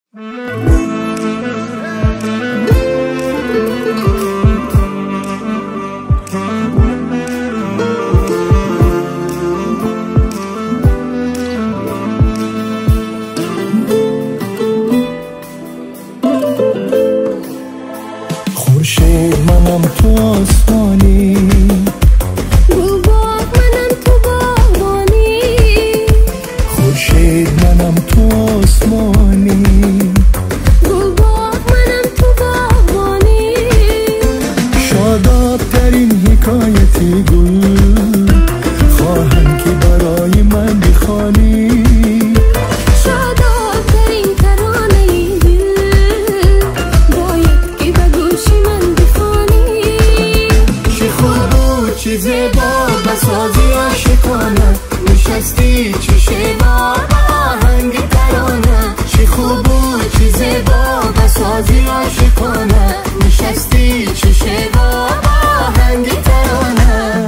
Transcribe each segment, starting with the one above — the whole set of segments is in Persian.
خورشید منم تو آسمانی، گل باغ منم تو باغبانی. خورشید منم تو آسمانی، گل باغ منم تو باغبانی. شاداب ترین حکایتی گل خواهم که برای من بخوانی. چه زیبا بسازی عاشقانه، نشستی چه با آهنگ ترانه. چه خوب بود چه زیبا بسازی عاشقانه، نشستی چه با آهنگ ترانه.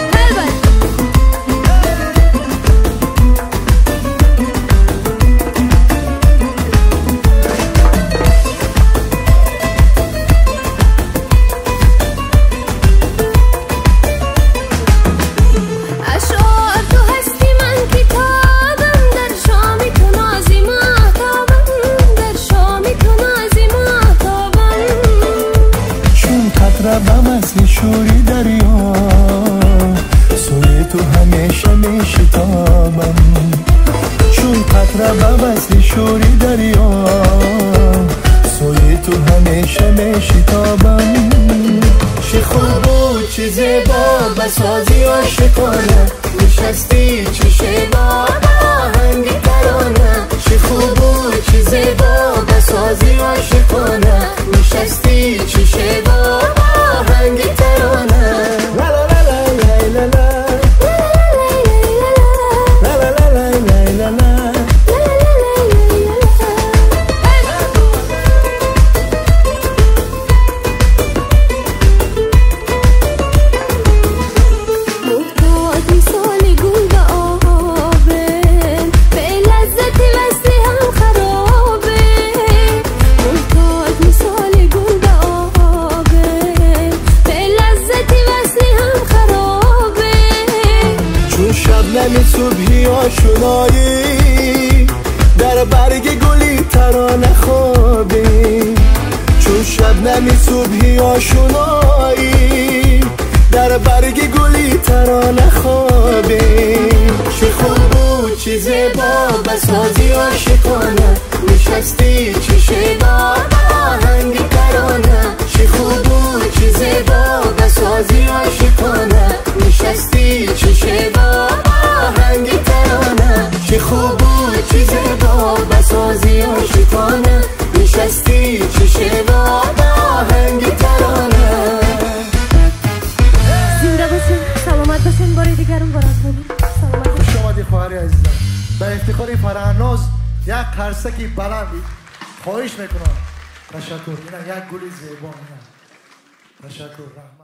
بم از شوری دریا، سوی تو همیشه میشتابم. چون قطره بم از شوری دریا، سوی تو همیشه میشتابم. چه خوب و چه زیبا بسازی عاشقانه، نشستی چه شیبا آهنگ ترانه. چه خوب و چه زیبا بسازی عاشقانه، نشستی چه شیبا آهنگ ترانه. لا لا لا لا لا لا لا لا لا لا لا. شبنم صبحی آشنایی، در برگ گلی ترانه خوابی. چون شبنم صبحی آشنایی، در برگ گلی ترانه خوابی. چه خوب و چه زیبا بسازی عاشقانه، نشستی چه شیبا آهنگ ترانه. چه خوب و چه زیبا بسازی عاشقانه، نشستی چه شیبا آهنگ ترانه. چه خوب و چه زیبا بسازی عاشقانه، نشستی چه شیبا آهنگ ترانه. زنده باشین، سلامت باشین. بار دیگر اون برات بود. سلامت باشین. خوش آمدی خواهری عزیزم. به افتخار فرهناز یک قرصکی بلندی خواهش میکنم. تشکر. اینا یک گل زیبا. تشکر.